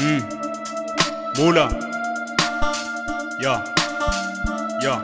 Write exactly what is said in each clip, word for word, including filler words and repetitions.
Mm. Mula. Yeah. Yeah.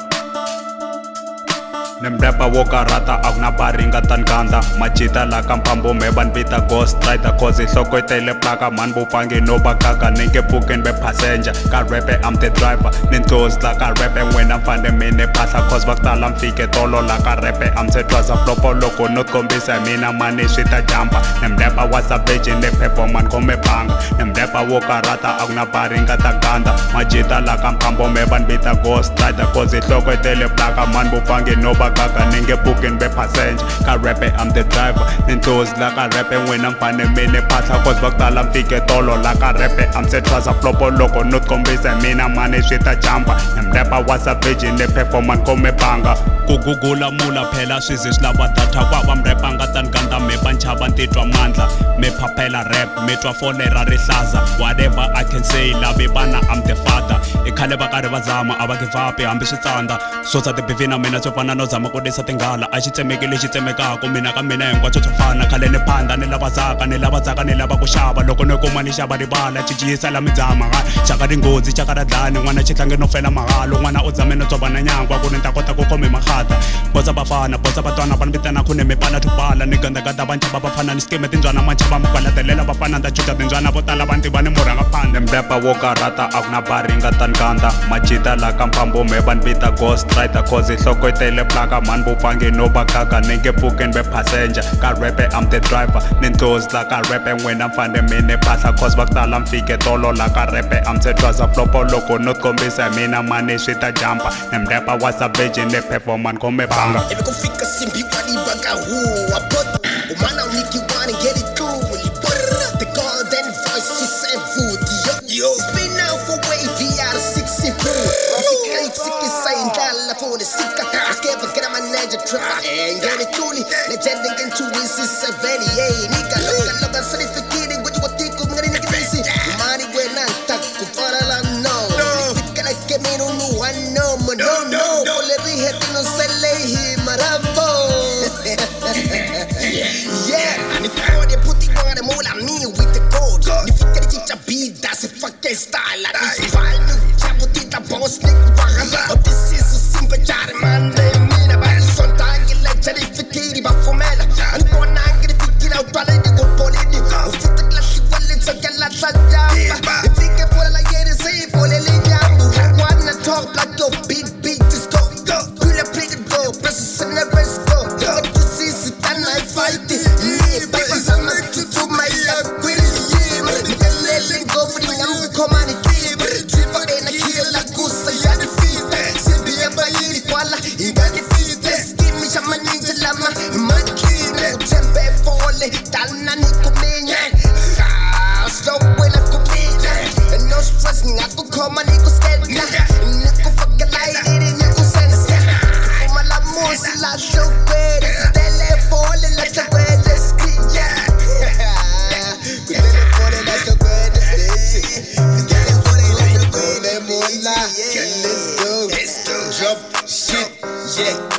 Nemrapa woka rata akna baringa tan ganda machita la kampambo meban bita ghost rider cause ihloko itele plaka man bufangi no bakaka ninge puken be passenger ka rape I'm the driver nintos la ka rape when I'm fande mine phahla cause bakutala mfike tolo la ka rape I'm the twaza flopo loko not kombisa mina mani swita jumper nemrapa was a virgin ne performance kome banga nemrapa woka rata akna baringa tan ganda machita la kampambo meban bita ghost rider cause ihloko itele plaka man bufangi no Kaka ninge booking be passenger ka rape I'm the driver nintos la ka rape when I'm fane mine phahla cause bakutala mfike tolo la ka rape I'm the twaza flopo loko not kombisa mina mani swita jumper nemrapa was a virgin ne performance kome banga kugugula mula phela swizi silava data kwava mrepanga tan ganda me banchava ntitwa mandla me phaphela rap me twa fonera rihlaza whatever I can say lave bana I'm the father ekhale va karhi va zama a va give up hambi switsandza sosa tibivina mina swo fana no zama ku disa tinghala a xi tsemeki lexi tsemekaka mina ka mina hinkwaswo swo fana khale ni phanda ni lava zaka ni lava zaka ni lava ku xava loko ni kuma ni xava rivala cinciyisa la midzama xaka ringhozi xaka ra dlani n'wana xitlangi no fela mahalo n'wana u dzame no tsovana nyangwa ku ni ta kota ku khome makhata bosa bafana bosa batwana bani vitana khune mi pala thupala ni gandagada vanchava bafana ni skeme tindzwana manchava mukwalatela bafana nda chuta tindzwana vo tala vanti va ni murhanga phanda mrapa wo karata a ku na baringa tan ganda machita la kampambo me van vita ghost rider cause ihloko itele plaka man bufangi no bakaka ninge puken be passenger ka rape I'm the driver nintos la ka rape when I'm fande mine phahla cause bakutala mfike tolo la ka rape I'm the twaza flopo loko not kombisa mina mani swita jumper nemrapa was a virgin ne performance kome banga If you go fika simpi wani baga huwa but umana uniki wani get it through the golden voices and food yo yo it's been now for way V R sixty-four Sika itsiki saying dala for the sika Skeva get my ninja trap and get it truly legend again to this is seventy-eight Nika loka loka certificate what you want to go ngani nigga easy money when I talk to fara la no Fika like get me no no I know no no Ole rihetin no sele Marambo yeah ni pode puti guarda mola me with the gold ni fica de chicha vida se fucking style la this vibe chapo tita boss nick oh this is so simple jar man mina ba son tangi la chari fikiri ba fumela ani bona ngiri fikira utwala di go polini o fita classic wallet so kala sajamba ni fica por la yere say por le nyambu wanna talk like your beat beat just go go you la play the go press and never go fight it, yeah, baby, I'm not to do my love, really, yeah, man. Let go for the young, come on, yeah, but it's cheaper than a kill, like goose, I got the feet, see, be a by any koala, you got the feet, let's give me some ninja lama, my kid, tempe falling, Talana Nikomania, slow when I could be, and no stress, I could call my Nico Sted, Nico fuck a light, and Nico sense, my love, more, la so good. Let's go, let's go, drop shit, yeah.